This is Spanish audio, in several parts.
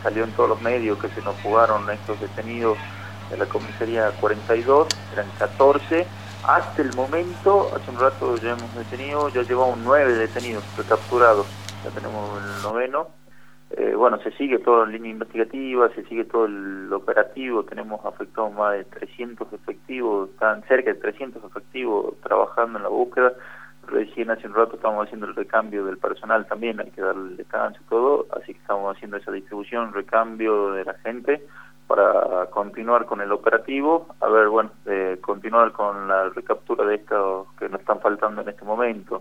salió en todos los medios que se nos fugaron estos detenidos de la comisaría 42, eran 14. Hasta el momento, hace un rato ya hemos detenido, ya llevamos 9 detenidos recapturados, ya tenemos el noveno. Bueno, se sigue toda la línea investigativa, se sigue todo el operativo, tenemos afectados más de 300 efectivos, están cerca de 300 efectivos trabajando en la búsqueda. Recién hace un rato estamos haciendo el recambio del personal también, hay que darle el descanso y todo, así que estamos haciendo esa distribución, recambio de la gente para continuar con el operativo, a ver, bueno, continuar con la recaptura de estos que nos están faltando en este momento.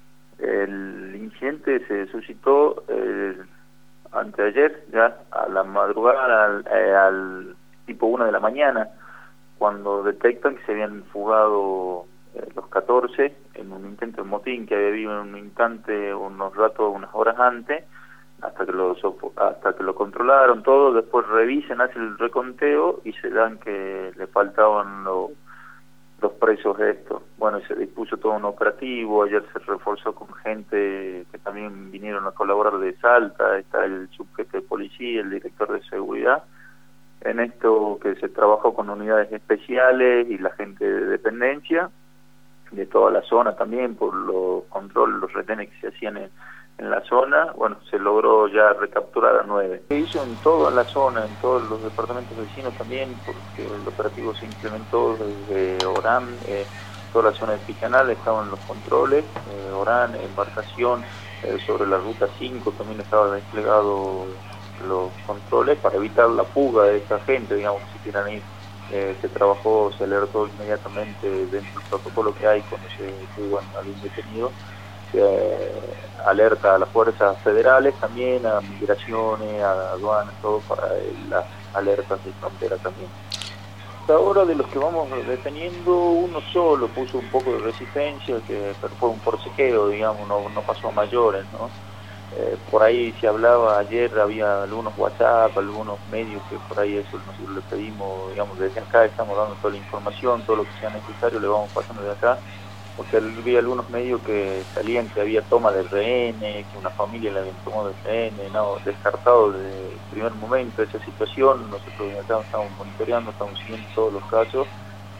El incidente se suscitó anteayer, ya a la madrugada, al tipo 1 de la mañana, cuando detectan que se habían fugado los 14 en un intento de motín que había habido en un instante, unos horas antes, hasta que lo controlaron todo, después revisan, hacen el reconteo y se dan que le faltaban los presos estos. Bueno, se dispuso todo un operativo, ayer se reforzó con gente que también vinieron a colaborar de Salta, está el subjefe de policía, el director de seguridad, en esto que se trabajó con unidades especiales y la gente de dependencia, de toda la zona también, por los controles, los retenes que se hacían en la zona. Bueno, se logró ya recapturar a 9. Se hizo en toda la zona, en todos los departamentos vecinos también, porque el operativo se implementó desde Orán, toda la zona de Picanal estaban los controles, Orán, embarcación, sobre la ruta 5 también estaban desplegados los controles para evitar la fuga de esta gente, digamos, si quieran ir. Se trabajó, se alertó inmediatamente dentro del protocolo que hay cuando se fugan a algún detenido, se alerta a las fuerzas federales también, a migraciones, a aduanas, todo para las alertas de frontera también. Hasta ahora de los que vamos deteniendo, uno solo puso un poco de resistencia, pero fue un forcejeo, digamos, no pasó a mayores, ¿no? Por ahí se hablaba, ayer había algunos WhatsApp, algunos medios que por ahí eso nosotros le pedimos, digamos, desde acá estamos dando toda la información, todo lo que sea necesario le vamos pasando de acá, porque había algunos medios que salían que había toma de rehenes, que una familia le habían tomado de rehenes, no, descartado desde el primer momento esa situación. Nosotros acá estamos monitoreando, estamos siguiendo todos los casos.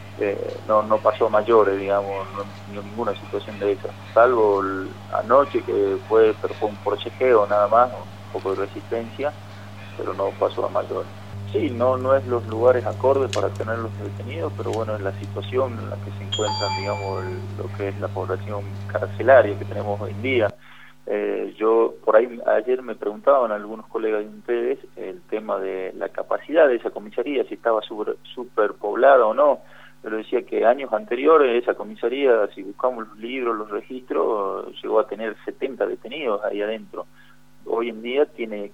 No pasó a mayores, digamos, no ninguna situación de esa, salvo anoche pero fue un forcejeo nada más, un poco de resistencia, pero no pasó a mayores. Sí, no es los lugares acordes para tenerlos detenidos, pero bueno, es la situación en la que se encuentran, digamos, lo que es la población carcelaria que tenemos hoy en día. Yo, por ahí, ayer me preguntaban algunos colegas de ustedes el tema de la capacidad de esa comisaría, si estaba superpoblada o no. Yo le decía que años anteriores esa comisaría, si buscamos los libros, los registros, llegó a tener 70 detenidos ahí adentro. Hoy en día tiene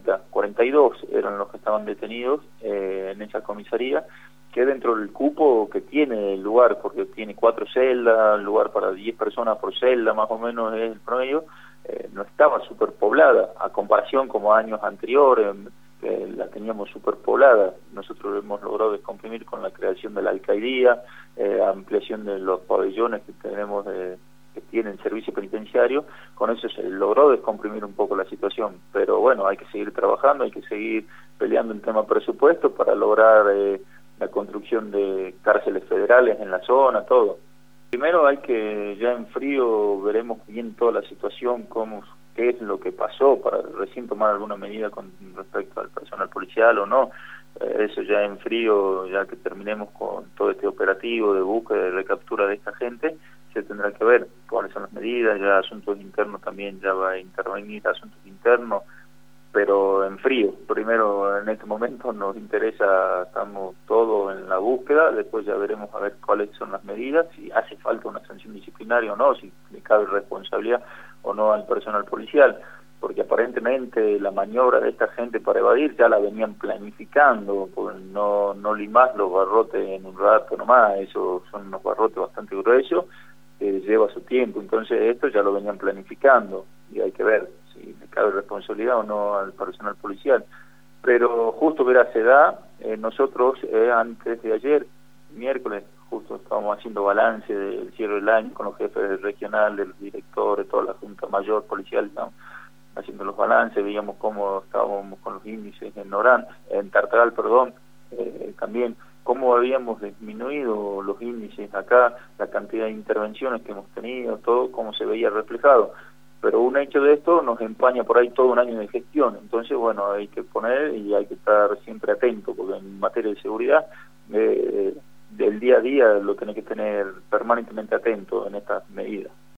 42 eran los que estaban detenidos en esa comisaría, que dentro del cupo que tiene el lugar, porque tiene 4 celdas, lugar para 10 personas por celda, más o menos es el promedio, no estaba superpoblada, a comparación como años anteriores, la teníamos superpoblada. Nosotros hemos logrado descomprimir con la creación de la alcaldía, ampliación de los pabellones que tenemos que tienen servicio penitenciario. Con eso se logró descomprimir un poco la situación, pero bueno, hay que seguir trabajando, hay que seguir peleando en tema presupuesto para lograr la construcción de cárceles federales en la zona, todo. Primero hay que, ya en frío, veremos bien toda la situación, qué es lo que pasó, para recién tomar alguna medida con respecto al personal policial o no. Eso ya en frío, ya que terminemos con todo este operativo de búsqueda y recaptura de esta gente, se tendrá que ver cuáles son las medidas. Ya Asuntos Internos también ya va a intervenir, Asuntos Internos, pero en frío. Primero, en este momento nos interesa, estamos todos en la búsqueda, después ya veremos a ver cuáles son las medidas, si hace falta una sanción disciplinaria o no, si le cabe responsabilidad o no al personal policial, porque aparentemente la maniobra de esta gente para evadir ya la venían planificando, pues no limás los barrotes en un rato nomás, esos son unos barrotes bastante gruesos, lleva su tiempo, entonces esto ya lo venían planificando y hay que ver si le cabe responsabilidad o no al personal policial. Pero justo, verá, se da, nosotros antes de ayer, miércoles, justo estábamos haciendo balance del cierre del año con los jefes regionales, los directores, toda la Junta Mayor Policial, ¿no? haciendo los balances, veíamos cómo estábamos con los índices en Tartagal, perdón, también cómo habíamos disminuido los índices acá, la cantidad de intervenciones que hemos tenido, todo cómo se veía reflejado. Pero un hecho de esto nos empaña por ahí todo un año de gestión, entonces bueno, hay que poner y hay que estar siempre atento, porque en materia de seguridad, del día a día lo tenés que tener permanentemente atento en estas medidas.